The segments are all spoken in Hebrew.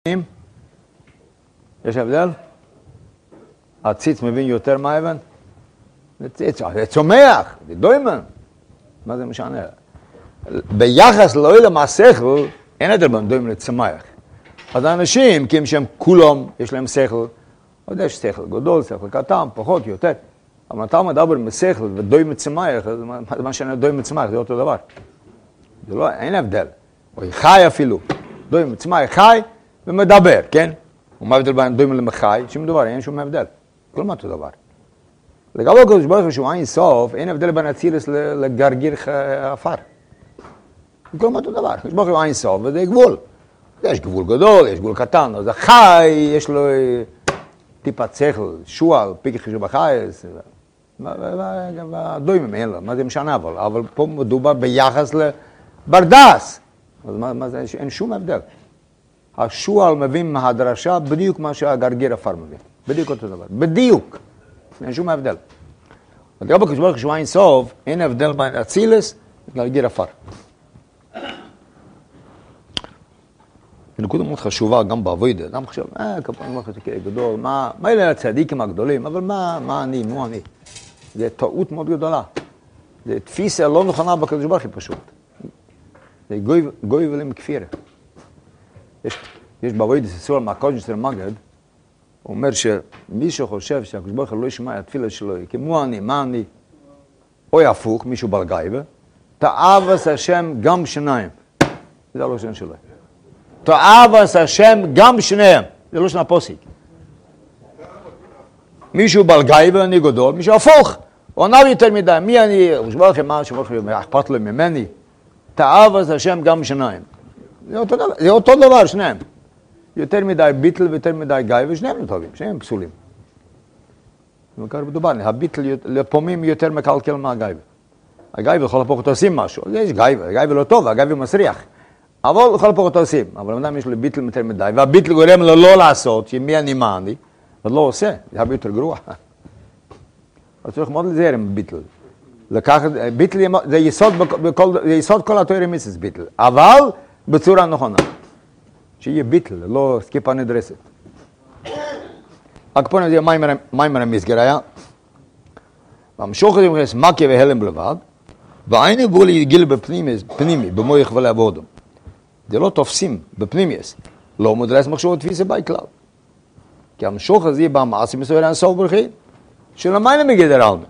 יש הבדל? הציץ מבין יותר מהאבן? זה צומח, זה דוימן. מה זה משנה? ביחס לעולם השכל, אין הבדל בין דוימן לצמח. אז האנשים, כי שהם כולם, יש להם שכל, עוד יש שכל גדול, שכל קטן, פחות, יותר. אבל אתה מדבר בשכל ודוימן צמח, אז מה שאני דוימן צמח, זה אותו דבר. זה לא, אין הבדל. או חי אפילו. דוימן צמח חי ומדבר, כן? ומה הבדל בין דוימן למחי? שום דבר, אין שום הבדל. כלום אותו דבר. לגבי הקדוש ברוך הוא שהוא אין סוף, אין הבדל בין אצילס לגרגיר עפר. כלום אותו דבר. הקדוש ברוך הוא אין סוף, וזה גבול. יש גבול גדול, יש גבול קטן, אז החי, יש לו טיפת שכל, שועל, פיק חישוב החייס, והדוימים אין לו, מה זה משנה אבל פה מדובר ביחס לברדס. אז מה זה, אין שום הבדל. השועל מבין מהדרשה בדיוק מה שהגרגיר עפר מבין. בדיוק אותו דבר. בדיוק. אין שום הבדל. לגבי הקדוש ברוך הוא שהוא אין סוף, אין הבדל בין אצילס לגרגיר עפר. נקודה מאוד חשובה גם בעבודה. אדם חושב, כפיים לך זה גדול, מה אלה הצדיקים הגדולים? אבל מה אני, מו אני? זה טעות מאוד גדולה. זה תפיסה לא נכונה בקדוש ברוך הוא פשוט. זה גוי ולם כפירה. יש בעבודה סיסור מהקודש של מגד, הוא אומר שמי שחושב שהקדוש ברוך הוא לא ישמע את התפילה שלו, כמו אני, מה אני? או יהפוך, מישהו בעל גאיבה, תאווס השם גם שניים. זה לא שם שלו. תאווס השם גם שניהם. זה לא שנה פוסיק. מישהו בעל גאיבה, אני גדול, מישהו הפוך. הוא ענה יותר מדי, מי אני? הקדוש ברוך הוא מה שברוך הוא אכפת לו ממני. תאווס השם גם שניים. זה אותו דבר, שניהם. יותר מדי ביטל ויותר מדי גאיבה, שניהם לא טובים, שניהם פסולים. וכך מדובר, הביטל לפעמים יותר מקלקל מהגאיבה. הגאיבה לכל הפחות עושים משהו. יש גאיבה, הגאיבה לא טוב, הגאיבה מסריח. אבל לכל הפחות עושים. אבל אדם יש לו ביטל יותר מדי, והביטל גורם לו לא לעשות, שמי אני מה אני, אז לא עושה, זה הרבה יותר גרוע. אז צריך מאוד לזהר עם ביטל. לקחת, ביטל זה יסוד כל התורה מיסס ביטל, אבל בצורה נכונה. שיהיה ביטל, לא סקיפה נדרסת. הקפון הזה מיימר המסגר היה, והמשוך הזה מכנס מקיה והלם בלבד, והעין הבוא להגיל בפנימי, במויך ולעבודו. זה לא תופסים בפנימייס, לא מדרס מחשוב תפיסה בי כלל. כי המשוך הזה בא מעשי מסוים לנסוף ברכי, שלמיינה בגדר אלמי.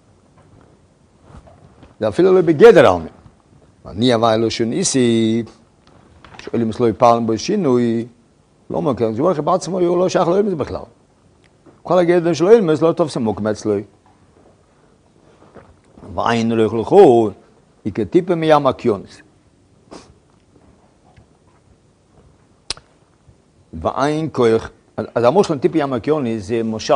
זה אפילו לא בגדר אלמי. אני הווה אלו שניסי, שואלים מסלו יפעלם בו שינוי, לא אומר, כי זה אומר בעצמו הוא לא שייך לאלמי בכלל. כל הגדר שלו אלמי, לא תופסים מוקם אצלו. ועין לא יחלכו, היא כטיפה מים הקיונס. ועין כוח, אז המור שלנו טיפה ים הקיונס זה משל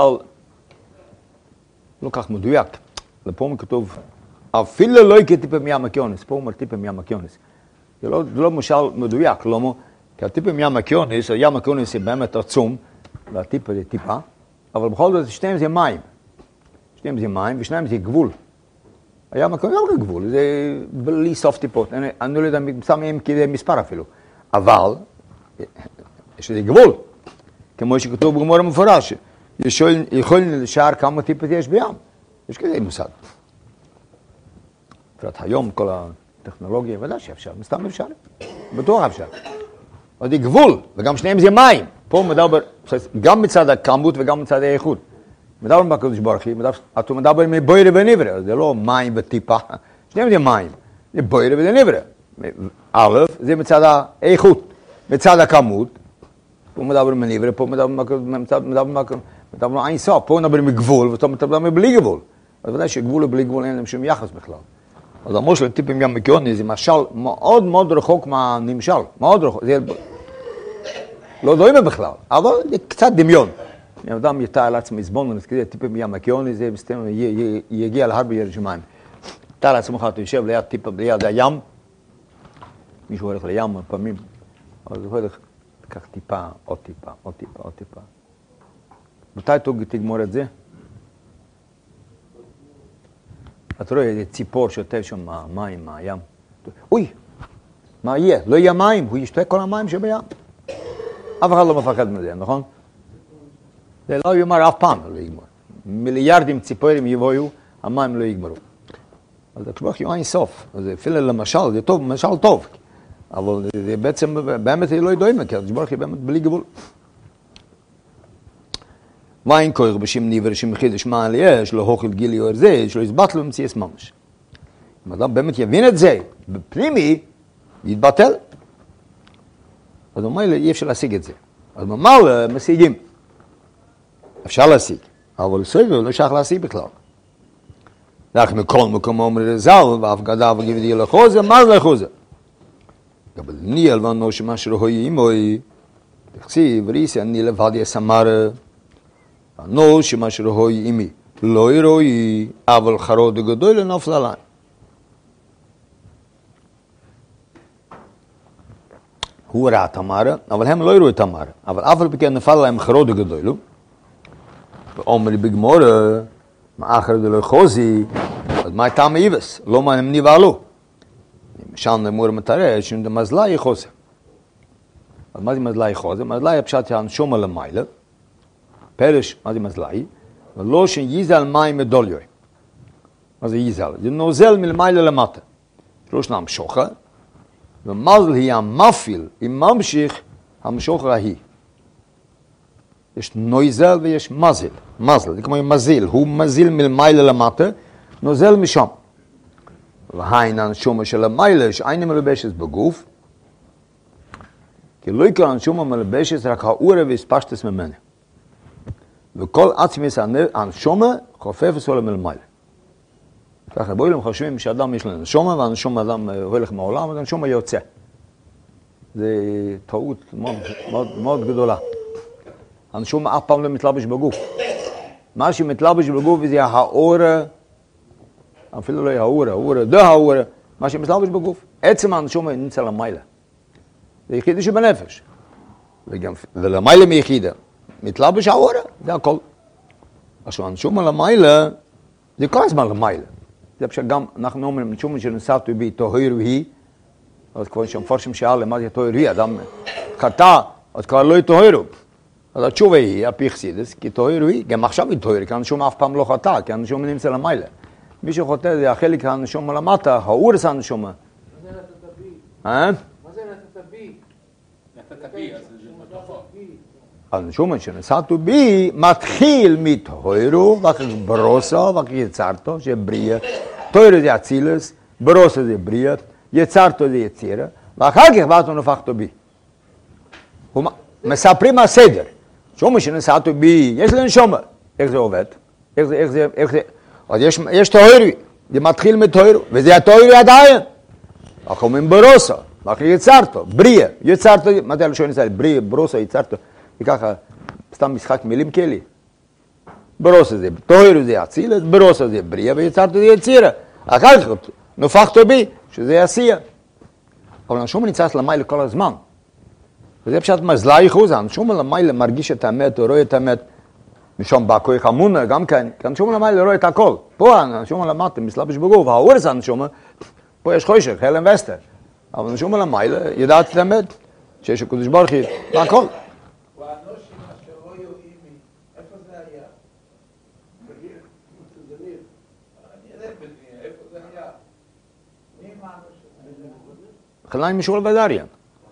לא כך מדויק. לפה כתוב, אפילו לא כטיפה מים הקיונס, פה אומר טיפה מים הקיונס. זה לא משל מדויק, לא אומר, כי הטיפה מים הקיונס, הים הקיונס זה באמת עצום, והטיפה זה טיפה, אבל בכל זאת שניהם זה מים. שניהם זה מים ושניהם זה גבול. הים הקיונס לא גבול, זה בלי סוף טיפות, אני לא יודע, שמים כדי מספר אפילו. אבל, יש לזה גבול, כמו שכתוב בגמור המפורש, יכולים לשער כמה טיפות יש בים. יש כזה מושג. בפרט היום כל הטכנולוגיה, ודאי שאפשר, מסתם אפשר, בטוח אפשר. אבל זה גבול, וגם שניהם זה מים. פה מדבר, גם מצד הכמות וגם מצד האיכות. מדבר בקדוש ברוך הוא, אתה מדבר מבוירה ונברא, זה לא מים וטיפה, שניהם זה מים, זה בוירה ונברא. א', זה מצד האיכות, מצד הכמות, פה מדבר מנברא, פה מדבר אין סוף, פה מדבר מגבול, ופה מדבר מבלי גבול. אז ודאי שגבול ובלי גבול אין להם שום יחס בכלל. אז המושל טיפים גם מקיוני, זה משל מאוד מאוד רחוק מהנמשל, מאוד רחוק, זה לא דומה בכלל, אבל זה קצת דמיון. אם אדם יתאר על עצמו מזבון, כזה טיפים ים מקיוני, זה מסתם, יגיע להרבה ירושלים. תאר על עצמך, אתה יושב ליד טיפים, ליד הים, מישהו הולך לים פעמים, אז הוא הולך, תקח טיפה, עוד טיפה, עוד טיפה, עוד טיפה. מתי תגמור את זה? אתה רואה איזה ציפור שוטף שם מים, מהים. אוי, מה יהיה? לא יהיה מים, הוא ישתה כל המים שבים. אף אחד לא מפחד מזה, נכון? זה לא יאמר אף פעם לא יגמור. מיליארדים ציפורים יבואו, המים לא יגמרו. אז הקדוש ברוך הוא אין סוף. אז אפילו למשל, זה טוב, משל טוב. אבל זה בעצם, באמת זה לא ידועים, כי הקדוש ברוך הוא באמת בלי גבול. ואין כוח בשם ניבר, שם חידש מעל יש, לא הוכל גילי או זה, שלא יסבט לו מציאס ממש. אם אדם באמת יבין את זה, בפנימי, יתבטל. אז אומר לי, אי אפשר להשיג את זה. אז ממש משיגים. אפשר להשיג. אבל סביב לא שייך להשיג בכלל. לך מכל מקום אומר לזל, ואף גדה וגבדי לחוזה, מה זה לחוזה? אבל אני אלבנו שמה שרואי אימוי, תחציב, ריסי, אני לבד יסמר, נו שמה שרואי אימי, לא ירואי, אבל חרוד גדול לנופל עליי. הוא ראה תמרה, אבל הם לא יראו את תמרה. אבל אף על פי כן נפל להם חרוד גדול, ואומר בגמור, מאחר דלוי חוזי, אז מה הייתה מאיבס? לא מה הם נבעלו. שם נמור מטרה, שהם דמזלאי חוזי. אז מה זה מזלאי חוזי? מזלאי פשט הנשום על המיילה, פרש, מה זה מזלאי? ולא שיזל מים מדוליוי. מה זה יזל? זה נוזל מלמיילה למטה. לא שנם שוחה, ומזל היא המפיל, היא ממשיך המשוחה ההיא. יש נויזל ויש מזל. מזל, זה כמו מזיל. הוא מזיל מלמיילה למטה, נוזל משם. והיין הנשומה של המיילה, שאין מלבשת בגוף, כי לא יקרה הנשומה מלבשת, רק האורה והספשתס ממנה. וכל עצמיס הנשומה חופף עשו למלמיילה. ככה, בואי חושבים שאדם יש לו נשומה, והנשומה אדם הולך מהעולם, אז הנשומה יוצא. זה טעות מאוד, מאוד, מאוד גדולה. הנשומה אף פעם לא מתלבש בגוף. מה שמתלבש בגוף זה האורה, אפילו לא האורה, דה האורה, מה שמתלבש בגוף. עצם הנשומה נמצא למיילה. זה יחידה שבנפש. ולמיילה מיחידה. מתלבש האורה, זה הכל. עכשיו, הנשומה למיילה, זה כל הזמן למיילה. זה פשוט גם, אנחנו אומרים, הנשומה שנסעתו בי, תוהירו היא, אז כבר שמפרשים שאלה, מה זה תוהירו היא? אדם חטא, אז כבר לא יתוהירו. אז התשובה היא, הפיכסידס, כי תוהירו היא, גם עכשיו היא תוהירו, כי הנשום אף פעם לא חטא, כי הנשום נמצא למיילה. מי שחוטא זה החלק הנשום למטה, האורס הנשום. מה זה נתת בי? מה זה נתת בי? נתת בי, אז זה מטופו. הנשום שנסעתו בי, מתחיל מתוהירו, ואחר ברוסו, ואחר יצרתו, שבריאה. תוהירו זה אצילס, ברוסו זה בריאה, יצרתו זה יצירה, ואחר כך ואתו נפחתו בי. מספרים הסדר. שומה שנסעתו בי, יש לנו שומה. איך זה עובד? איך זה? אז יש תוהירו, זה מתחיל מתוהירו, וזה התוהירו עדיין. אנחנו אומרים ברוסו, ואחר יצרתו, בריאה, יצרתו, מה זה הלשון ישראל? בריאה, ברוסו, יצרתו. וככה, סתם משחק מילים כאלה. ברוסו זה, תוהירו זה אצילס, ברוסו זה בריאה, ויצרתו זה יצירה. אחר כך נפחתו בי, שזה עשייה. אבל הנשום נצטרך למיילה כל הזמן. וזה פשוט מזלאי חוזה, הנשום למיילה מרגיש את האמת, הוא רואה את האמת, משום בכוח אמונה, גם כן, כי הנשום למיילה רואה את הכל. פה הנשום למטה, מסלבש בגוף, האורס הנשום, פה יש חושך, הלם וסתר. אבל הנשום למיילה ידעת את האמת, שיש הקדוש ברוך הוא, והכל. איפה זה היה? איפה זה היה? מי מאנוש? חליים משול ודריאן.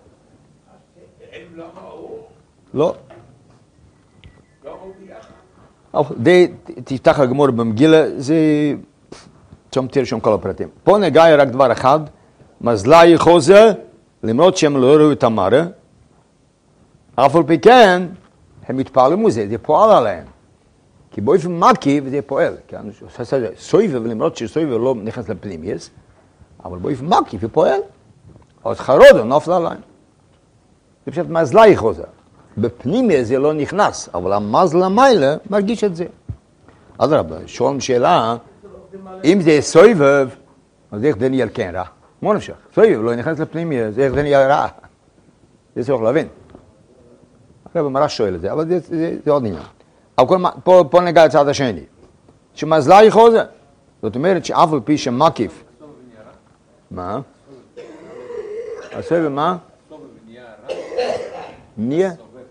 הם לא ראו? לא. לא ראו ביחד? די, תפתח הגמור במגילה, זה... שם תרשום כל הפרטים. פה נגע רק דבר אחד, מזלאי חוזה, למרות שהם לא ראו את המראה, אף על פי כן, הם התפעלו מזה, זה פועל עליהם. כי באופן מקיף זה פועל. סויבב, למרות שסויבב לא נכנס לפנימייס, אבל באופן מקיף זה פועל. אז חרודו נופל עליהם. זה פשוט מזלאי חוזה. בפנימייס זה לא נכנס, אבל המזל המיילה מרגיש את זה. אז רבה, שואלים שאלה, אם זה סויבב, אז איך זה נהיה כן רע? מה נמשך? סויבב לא נכנס לפנימייס, איך זה נהיה רע? זה צריך להבין. הרב מרש שואל את זה, אבל זה עוד עניין. אבל פה נגע לצד השני. שמזלאי חוזה. זאת אומרת שאף על פי שמקיף. מה? הסויבב מה? נהיה?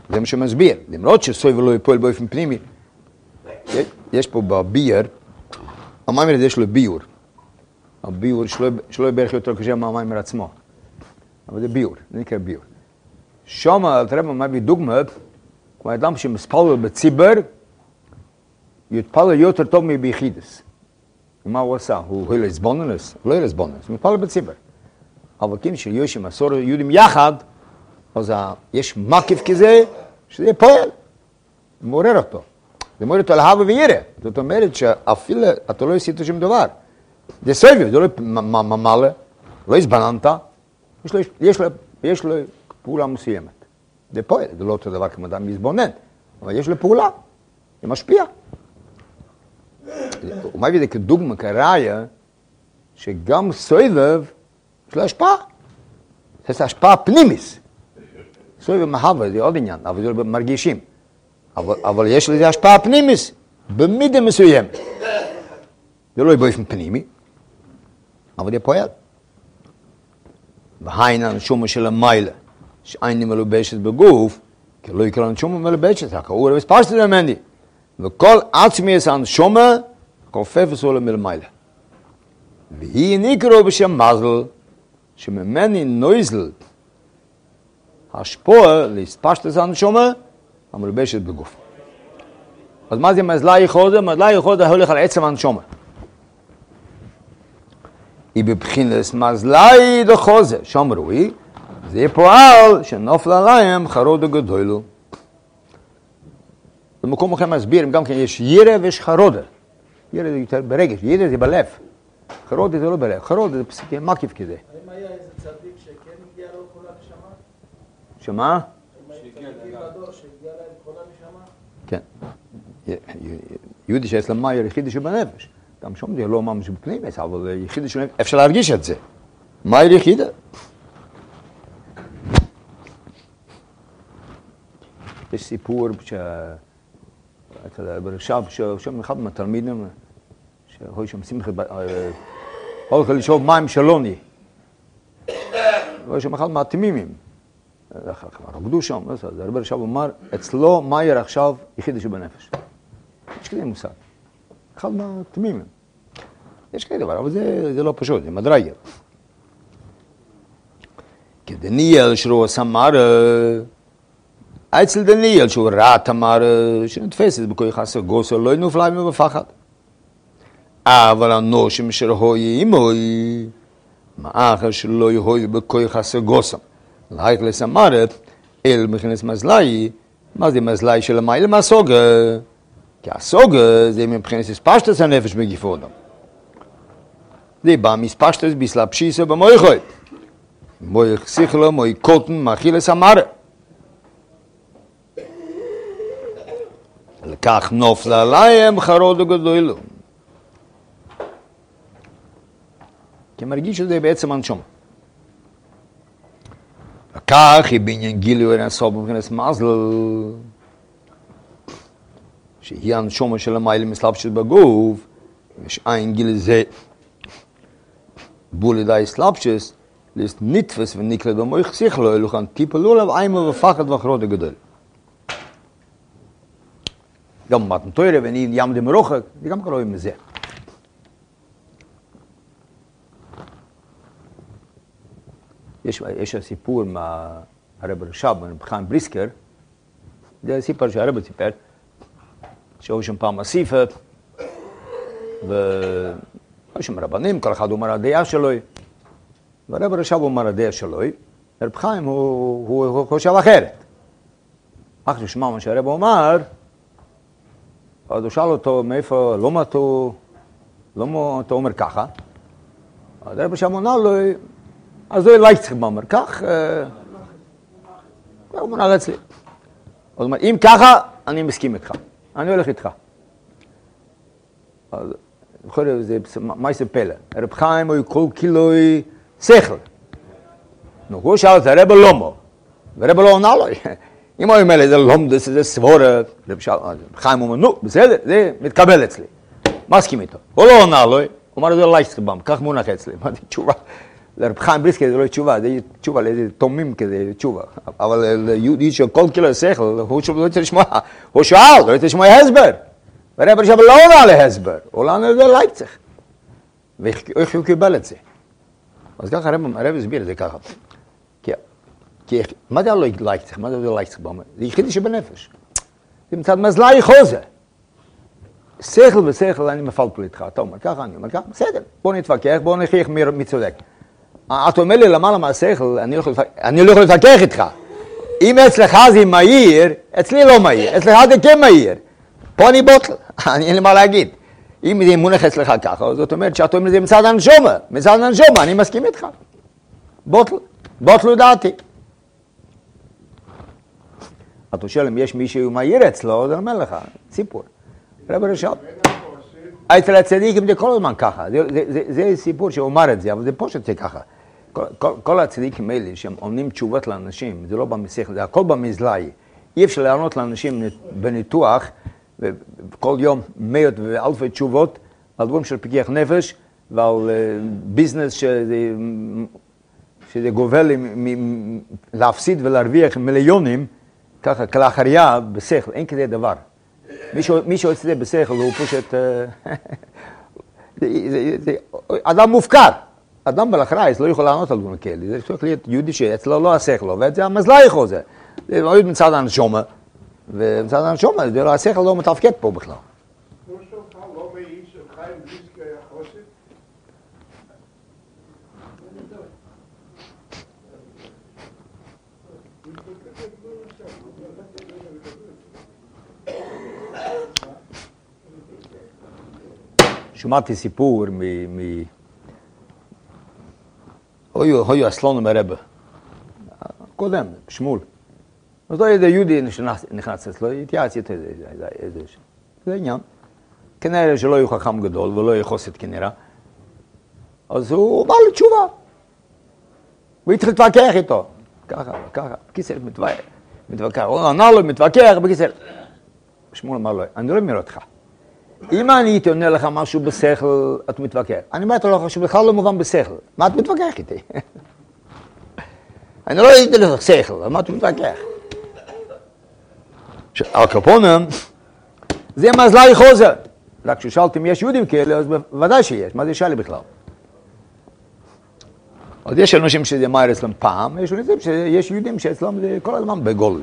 זה מה שמסביר. למרות שסויבר לא יפועל באופן פנימי, יש פה בביר, המיימר הזה יש לו ביור. הביור שלא יהיה בערך יותר קשה מהמיימר עצמו. אבל זה ביור, זה נקרא ביור. שם הרב מביא דוגמה, כמו אדם שמספלל בציבור, יתפלל יותר טוב מביחידס. מה הוא עשה? הוא לא יסבוננס? לא יסבוננס, הוא מתפלל בציבור. אבל כאילו שיש עם עשור יהודים יחד, אז יש מקיף כזה, שזה פועל. זה מעורר אותו. זה מעורר אותו להבה וירא. זאת אומרת שאפילו אתה לא עשית שום דבר. זה סויב, זה לא ממלא, לא הסבננת, יש לו פעולה מסוימת. זה פועל, זה לא אותו דבר כמו אדם מסבונן, אבל יש לו פעולה, זה משפיע. הוא מביא את זה כדוגמה, כראיה, שגם סויב יש לו השפעה. זה השפעה פנימיס. סויב מהווה, זה עוד עניין, אבל זה מרגישים. אבל יש לזה השפעה פנימיס, במידה מסוימת. זה לא באופן פנימי, אבל זה פועל. והיינה הנשומה של המיילה, שאין מלובשת בגוף, כי לא יקרה הנשומה מלובשת, הקעור וספשת למני. וכל עצמי יש הנשומה, כופף וסולה מלמיילה. והיא נקראו בשם מזל, שממני נויזל, השפוע להספשת הנשומה, המלובשת בגוף. אז מה זה מזלה יחודה? מזלה יחודה הולך על עצם הנשומה. היא בבחינס מזלאי דחוזה, שם רואי, זה פועל שנופל עליהם חרודה גדולו. במקום אחר מסבירים, גם כן יש ירא ויש חרודה. ירא זה יותר ברגש, ירא זה בלב. חרודה זה לא בלב, חרודה זה פסקי מקיף כזה. האם היה איזה צדיק שכן הגיע לו כל הנשמה? שמה? שהגיע לדור שהגיע להם כל הנשמה? כן. יהודי שיש לה מאיר יחידי שבנפש. גם שום זה לא ממש בפנים, אבל יחידה שלהם, אפשר להרגיש את זה. מה היא יחידה? יש סיפור ברשב, שם אחד מהתלמידים, שהיו שם שמחת, הולך לשאוב מים שלוני. והיו שם אחד מהתמימים. רקדו שם, הרב רשב אמר, אצלו מאיר עכשיו יחידה שבנפש. יש כזה מושג. אחד מהתמימים. יש כאלה דבר, אבל זה לא פשוט, זה מדרגה. כדניאל שהוא עשה מראה, אצל דניאל שהוא ראה את המראה, שנתפסת בכוי חסר גוסר, לא ינופלה ממנו בפחד. אבל הנושם שלו ימוי, מאחר שלא יהוי בכוי חסר גוסר. להיכלס המראה, אל מכנס מזלאי, מה זה מזלאי של המיילה מהסוגה? כי הסוגה זה מבחינת הספשטס הנפש בגופו אדם. זה בא מספשטס בסלבשיסה במויכוי. מויך סיכלו, מויך קוטן, מאכילס המרה. לכך נופלה עליהם חרודה גדולו. כי מרגיש שזה בעצם הנשום. וכך היא בעניין גילוי הנסוב מבחינת מזל. שהיא הנשומה של המיילה מסלבשת בגוף, יש אין גיל זה בול ידי סלבשת, ליסט נתפס ונקלט במויך סיכלו, לכן טיפלו עליו אימה ופחד וחרודה גדול. גם מתן תוירה ואני ימדי מרוחק, זה גם קרוי מזה. יש הסיפור מהרב רשב, הרב חיים בריסקר, זה הסיפור שהרב סיפר, שהיו שם פעם אסיפה, והיו שם רבנים, כל אחד אומר הדעה שלו, והרב רשב אומר הדעה שלו, הרב חיים הוא חושב אחרת. אחרי ששמע מה שהרב אומר, אז הוא שאל אותו מאיפה, למה אתה אומר ככה? אז הרב רשב עונה לו, אז הוא לייצח מה אומר, כך, הוא אומר אצלי. אז הוא אומר, אם ככה, אני מסכים איתך. אני הולך איתך. אז זה מה זה פלא? הרב חיים הוא כל קילוי שכל. הוא שאל את הרב לומו, והרב לא עונה לו. אם הוא אומר זה לומדס, זה סבורה, הרב חיים אומר, נו, בסדר, זה מתקבל אצלי. מסכים איתו. הוא לא עונה לו, הוא אומר, זה לייסטבם, כך מונח אצלי. מה זה תשובה? לרב חיים בריסקי זה לא תשובה, זה תשובה לאיזה תומים כזה, תשובה. אבל ליהודי שכל קילו שכל, הוא לא רוצה לשמוע, הוא שאל, לא רוצה לשמוע הסבר. והרב עכשיו לא עונה להסבר, הוא לא עונה ללייפציג. ואיך הוא קיבל את זה? אז ככה הרב הסביר את זה ככה. כי מה זה לא לייפציג? מה זה לייפציג? זה יחידי שבנפש. זה מצד מזלאי חוזה. שכל ושכל אני מפלפל איתך, אתה אומר ככה, אני אומר ככה, בסדר, בוא נתווכח, בוא נחייך מי צודק. אתה אומר לי למעלה מהשכל, אני לא יכול להתווכח איתך. אם אצלך זה מהיר, אצלי לא מהיר, אצלך זה כן מהיר. פה אני בוטל, אין לי מה להגיד. אם זה מונח אצלך ככה, זאת אומרת שאתה אומר זה מצד הנשומה, אני מסכים איתך. בוטל דעתי. אתה שואל אם יש מישהו מהיר אצלו, זה אומר לך, סיפור. רב רש"ב. אצל הצדיקים זה כל הזמן ככה, זה סיפור שהוא אומר את זה, אבל זה פשוט זה ככה. כל הצדיקים האלה שהם עונים תשובות לאנשים, זה לא במסך, זה הכל במזלאי. אי אפשר לענות לאנשים בניתוח, כל יום מאות ואלפי תשובות, על דברים של פיקוח נפש, ועל ביזנס שזה גובל להפסיד ולהרוויח מיליונים, ככה כלאחריה בשכל, אין כזה דבר. מי שעושה את זה בשכל הוא פשוט אדם מופקר. אדם בלחרייס לא יכול לענות על דברים כאלה. זה צריך להיות יהודי שאצלו לא השכל עובד, זה המזלאי חוזה. זה לא מצד הנשומה, ומצד הנשומה, השכל לא מתפקד פה בכלל. כמו שלך לא מעיד של חיים בריסקי היה חוסן? שמעתי סיפור היו אסלון מרבה, קודם, שמול. אז לא ידע יהודי נכנס אצלו, התייעץ איתו איזה זה עניין. כנראה שלא יהיה חכם גדול ולא יהיה חוסת כנראה. אז הוא בא לתשובה. הוא התחיל להתווכח איתו. ככה, בקיצר מתווכח. הוא ענה לו, מתווכח, בקיצר. שמול אמר לו, אני לא אומר אותך. אם אני הייתי עונה לך משהו בשכל, אתה מתווכח. אני אומר לך שבכלל לא מובן בשכל. מה אתה מתווכח איתי? אני לא הייתי לך שכל, מה אתה מתווכח? על קפונם, זה מזלאי חוזר. רק כששאלתי אם יש יהודים כאלה, אז בוודאי שיש. מה זה שאלה בכלל? אז יש אנשים שזה מהר אצלם פעם, יש יהודים שאצלם זה כל הזמן בגול.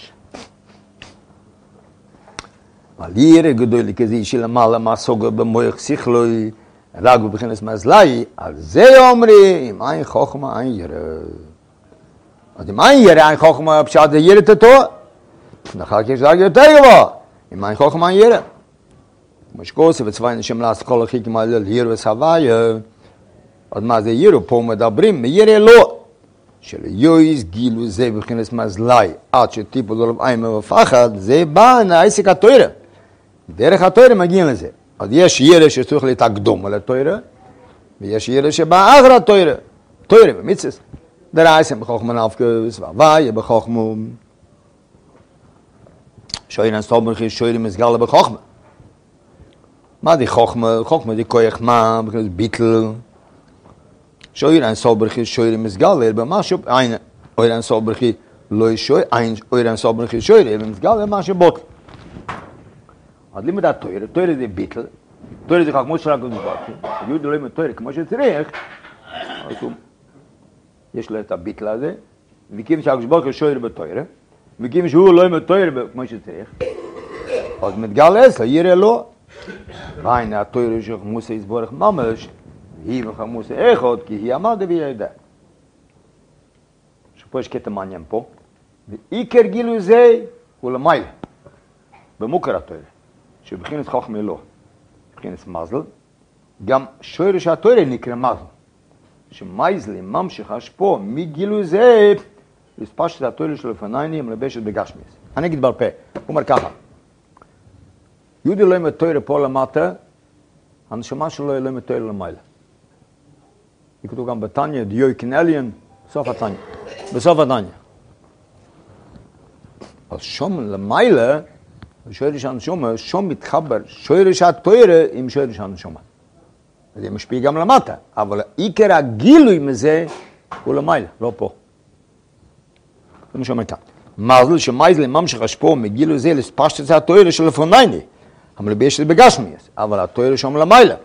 על ירא גדול כזה שלמעלה מהסוגר במוח שכלוי, רק בבחינת מזלאי, על זה אומרים, אין חוכמה, אין ירא. אז אם אין ירא, אין חוכמה, פשט זה ירא תתוע. אחר כך יש רק יותר גבוה, אם אין חוכמה, אין ירא. כמו שכוסף וצווי נשם לעשות כל החיקים על ירא וסהוויה, אז מה זה ירא? פה מדברים, מירא לא. שליועז גילו זה בבחינת מזלאי, עד שטיפול עליו עין ופחד, זה בא העסק התוירה. דרך התוירה מגיעים לזה. אז יש ירא שצריך להתקדום על התוירה, ויש ירא שבא אחר התוירה. תוירה במצווה. דרייסם בחוכמה נפקוס, והוויה בחוכמה. שוין סוברכי שוין מסגלה בחוכמה. מה זה חוכמה? חוכמה זה כוח מה, בגלל ביטל. שוין סוברכי שוין מסגלה, במשהו, אין, אוירן סוברכי לא שוין, אין, אוירן סוברכי שוין, מסגלה, משהו בוטל. אז לימד התוירה, תוירה זה ביטל, תוירה זה חכמות של הקדוש ברוך הוא. יהודי לא לימד תוירה כמו שצריך, אז יש לו את הביטל הזה, וכיוון שהקדוש ברוך הוא שוירה בתוירה, וכיוון שהוא לא לימד תוירה כמו שצריך, אז מתגלה אצלו, ירא לא. והנה התוירה של חמוסה יסבורך ממש, היא וחמוסה אחד, כי היא עמדה והיא ידעה. שפה יש קטע מעניין פה, ועיקר גילוי זה הוא למעלה, במוכר התוירה. שבחינת חוכמה לא, בחינת מזל, גם שורש התוירה נקרא מזל. שמייזלי ממשיך השפוע מגילוי זה, לספשת התוירה של לפניני מלבשת בגשמיס. אני אגיד בעל פה, הוא אומר ככה, יהודי לא ילמד תוירה פה למטה, הנשמה שלו ילמד תוירה למעלה. כתוב גם בתניא, דיוי קנליין, בסוף התניא. בסוף התניא. אז שום למעלה, שורש הנשמה, שום מתחבר שורש התוירה עם שורש הנשמה. זה משפיע גם למטה, אבל עיקר הגילוי מזה הוא למעלה, לא פה. זה מה שאומר כאן. מזל שמייזל ממשיך השפוע מגילוי זה לספשט את זה התואר של לפונייני, המלבש את בגשמיאס, אבל התואר שם למעלה.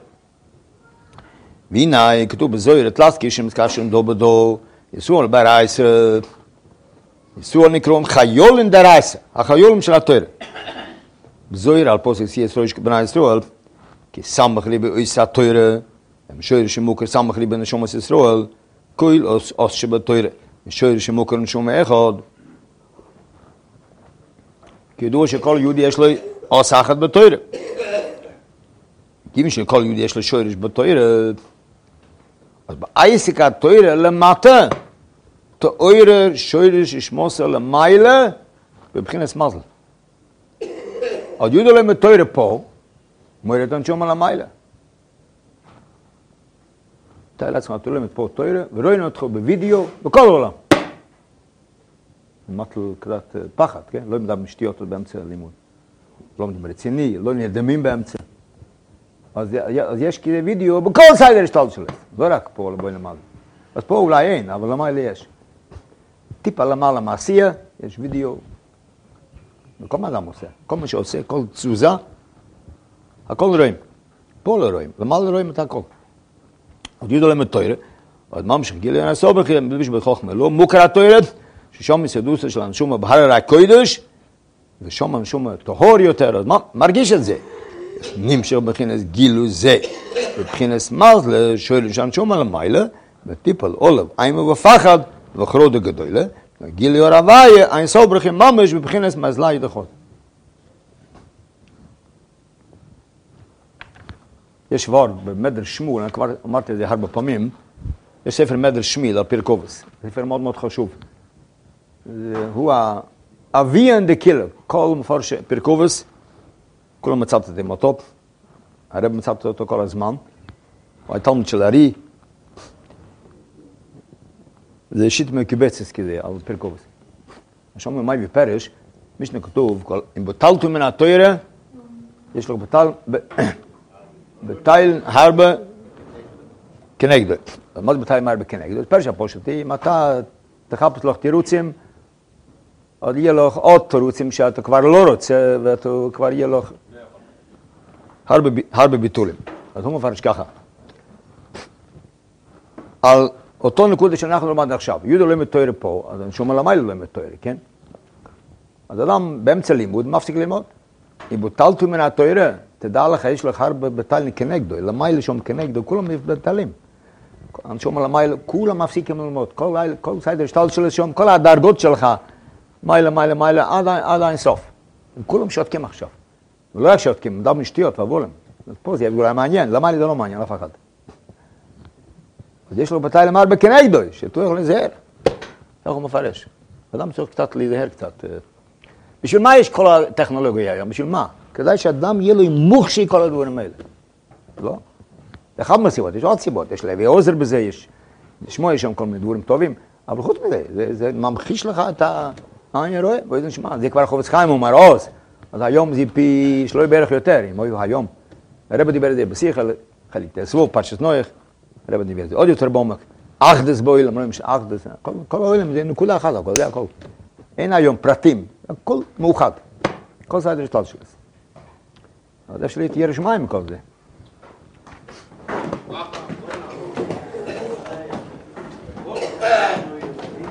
והנה כתוב בזוהר את לסקי שמזכר שם דו בדו, יסוע על ברייסר, יסוע נקראים חיולים דרייסר, החיולים של התואר. בזוהר על פוסק סי ישראל בני ישראל, כי סמך לי באויס התואר, משור שמוכר סמך לי בנשומת ישראל, כל אוס שבתואר, משור שמוכר נשומה אחד, כי ידוע שכל יהודי יש לו אוס אחת בתואר. כיוון שכל יהודי יש לו שורש בתואר, אז בעסק התואר למטה, תואר שורש ישמוס למעלה, בבחינת מזל. עוד יהודי לא מתואר פה, מוירת הנשום על המעלה. תאר לעצמך, אתה לא פה תואר, ורואים אותך בווידאו, בכל העולם. מטל קצת פחד, כן? לא מדברים שטויות באמצע הלימוד. לא מדברים רציני, לא נרדמים באמצע. אז יש כזה וידאו בכל סיידר השתלט שלהם. לא רק פה, לבוא למעלה. אז פה אולי אין, אבל למעלה יש. טיפה למעלה מעשייה, יש וידאו. וכל מה אדם עושה. כל מה שעושה, כל תזוזה, הכל רואים. פה לא רואים, למעלה רואים את הכל. עוד ידעו להם את תואר, עוד ממשיך גילי הנסור בכלל, מדביש בחוכמה, לא מוכר התואר, ששום מסעדוסה של אנשום בהר הקודש, ושום אנשום טהור יותר, אז מה מרגיש את זה? נמשך בבחינת גילו זה, בבחינת מזל, שואל שאנשום על המיילה, וטיפל עולב, עימה ופחד, וחרוד הגדולה, גילי הרוויה, אין סוף ברכם ממש, בבחינת מזלה ידחות. יש ור במדר שמואל, אני כבר אמרתי את זה הרבה פעמים, יש ספר מדר שמיל על פרקובס, ספר מאוד מאוד חשוב. הוא האביין דקילר, כל מפרש פרקובס, כולם מצאת את זה אותו, הרב מצאת אותו כל הזמן, הוא התלמיד של ארי, זה שיט מקיבצס כזה, על פרקובס. עכשיו ממאי ופרש, משנה כתוב, אם בוטלתו מן התוירה, יש לו בטייל הרבה כנגדו. מה זה בטייל הרבה כנגדו? פרש הפושטי, אם אתה תחפש לך תירוצים, עוד יהיה לך עוד תירוצים שאתה כבר לא רוצה, ואתה כבר יהיה לך הרבה ביטולים. אז הוא מפרש ככה. על אותו נקודה שאנחנו לומד עכשיו, יהודה לא מתואר פה, אז שום למעלה לא מתואר, כן? אז אדם באמצע לימוד מפסיק ללמוד. אם בוטלתו מן התואר, תדע לך, יש לך הרבה בטלים כנגדו, למעלה שום כנגדו, כולם בטלים. אנשום למעלה, כולם מפסיקים ללמוד, כל סיידר שטל של שום, כל הדרגות שלך, מעלה, עד אין סוף. הם כולם שותקים עכשיו. ולא רק שותקים, מדברים שטויות ועבולם. אז פה זה יהיה מעניין, למעלה זה לא מעניין, אף אחד. אז יש לו בטלים הרבה כנגדו, שאתה יכול להיזהר. איך הוא מפרש? אדם צריך קצת להיזהר קצת. בשביל מה יש כל הטכנולוגיה היום? בשביל מה? כדאי שאדם יהיה לו מוחשי כל הדברים האלה. לא? זה אחד מהסיבות, יש עוד סיבות, יש להביא עוזר בזה, יש שם כל מיני דברים טובים, אבל חוץ מזה, זה ממחיש לך את אני רואה, בואי נשמע, זה כבר חובץ חיים, הוא אומר עוז, אז היום זה פי שלוי בערך יותר, אם הוא היום. הרב דיבר את זה בשיח, חליק תעשבו, פרשת נויך, הרב דיבר את זה עוד יותר בעומק, אחדס באוילם, רואים שאחדס, כל האוילם זה נקודה אחת, הכל, זה הכל. אין היום פרטים, הכל מאוחד, כל סיידר שטל שלס. אז אפשר לי תהיה רשמיים מכל זה.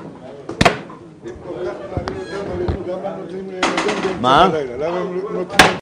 מה?